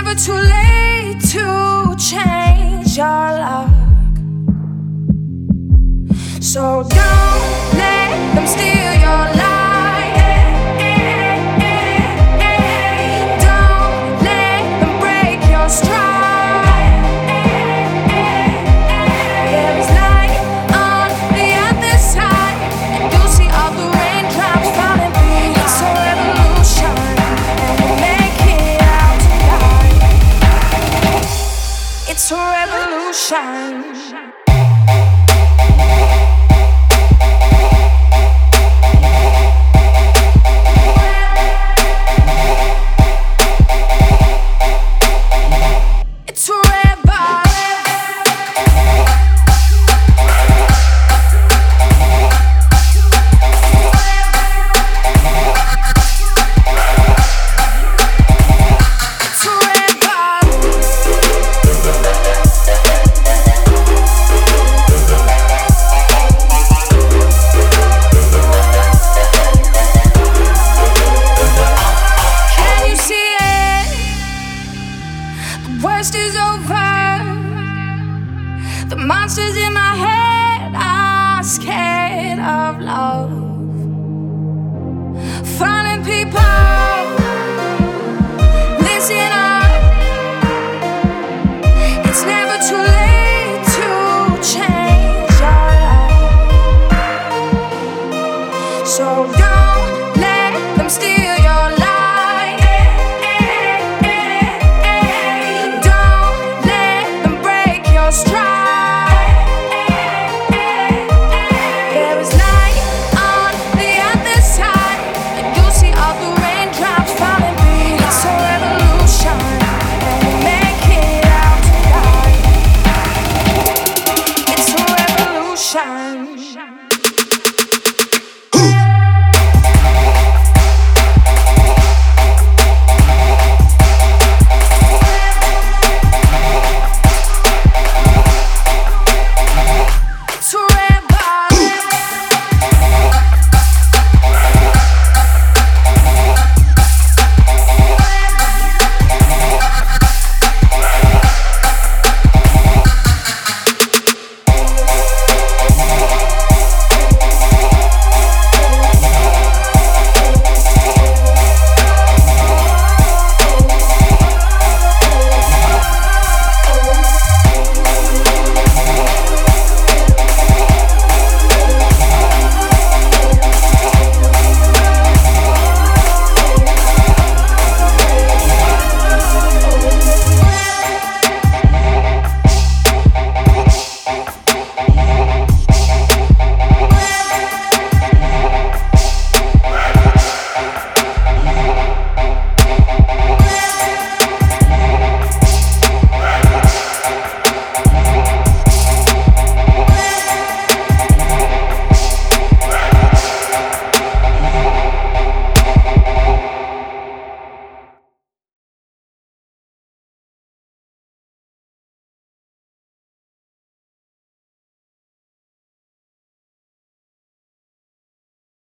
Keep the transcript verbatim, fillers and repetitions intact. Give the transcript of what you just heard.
never too late to change your luck. So don't let them steal your life. Don't let them break your stride. There is light on the other side, and you'll see all the raindrops falling through. It's a revolution, and we'll make it out tonight. It's a revolution. Worst is over. The monsters in my head are scared of love. Finding people